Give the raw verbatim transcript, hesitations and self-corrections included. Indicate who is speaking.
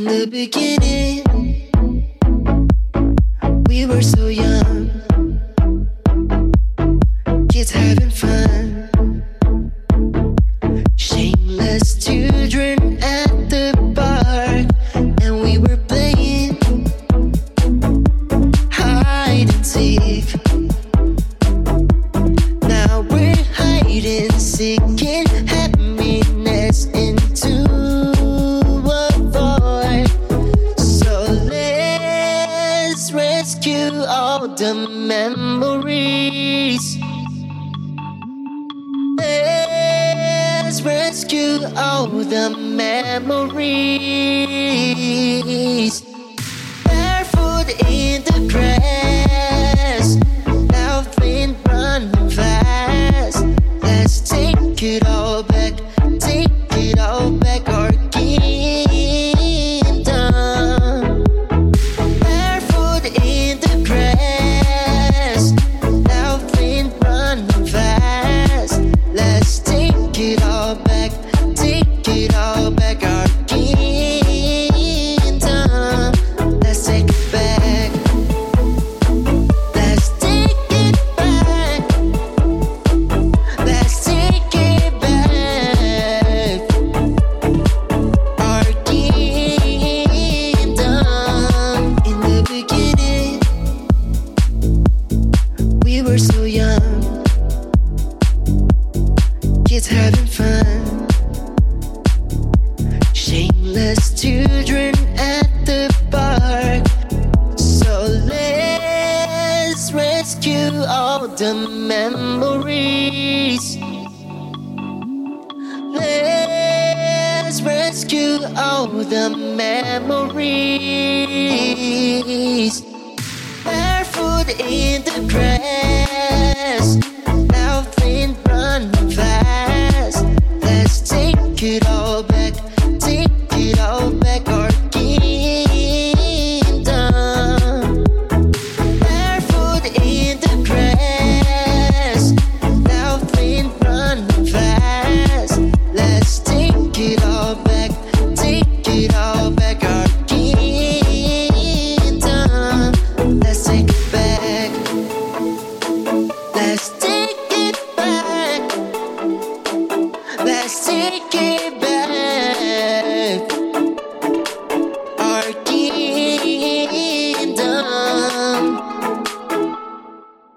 Speaker 1: In the beginning, we were so young, kids having fun, shameless children at the park, and we were playing hide and seek. Now we're hiding, seeking happiness into a void. So let's rescue all the memories. Let's rescue all the memories. Barefoot in the grass, laughing, running fast. Let's take it all back, take it all back, our kingdom. Barefoot in the grass, laughing, running fast. Let's take it all back, take it all back, our kingdom. Let's take it back. Let's take it back. Let's take it back. Our kingdom. In the beginning, we were so young, kids having fun, shameless children at the park. So let's rescue all the memories. Let's rescue all the memories. Barefoot in the grass, laughing, running fast. Let's take it all back, take it all back, our kingdom. Barefoot in the grass, laughing, running fast. Let's take it all back, take it all back, our kingdom. Let's take it back. Let's take it back. Let's take it back. Our kingdom.